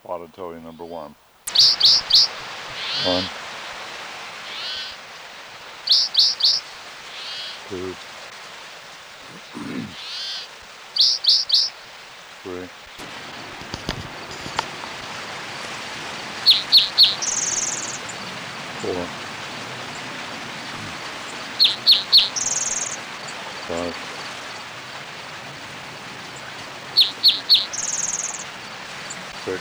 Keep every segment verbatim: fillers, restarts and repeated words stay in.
Spotted toady number one. One. Two. Three. Four. Five. Six.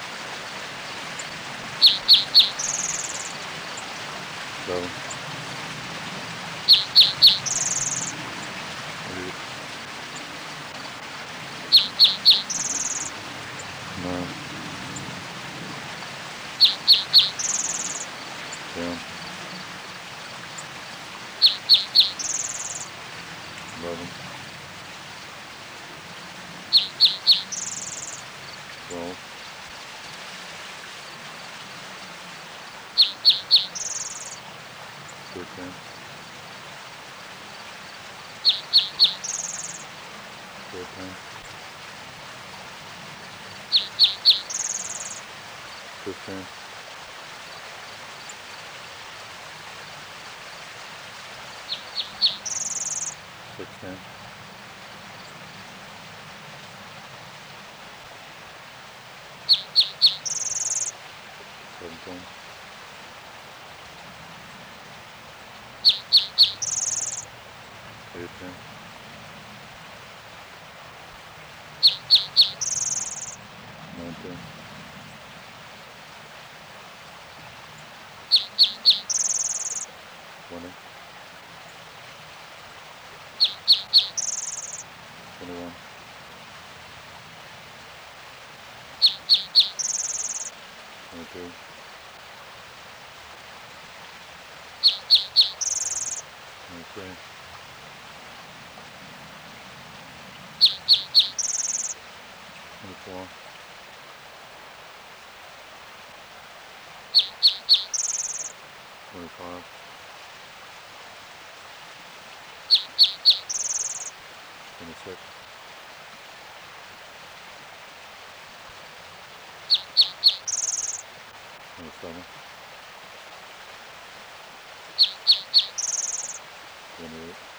Seven. Eight. Nine. Ten. Eleven. Twelve. Thirteen. Fourteen. Fifteen. Sixteen. Seventeen. Eighteen. Nineteen. Twenty. Twenty-one. Twenty-two. Twenty-three. Twenty-four. Twenty-five. Twenty-six. Twenty-seven. Twenty-eight.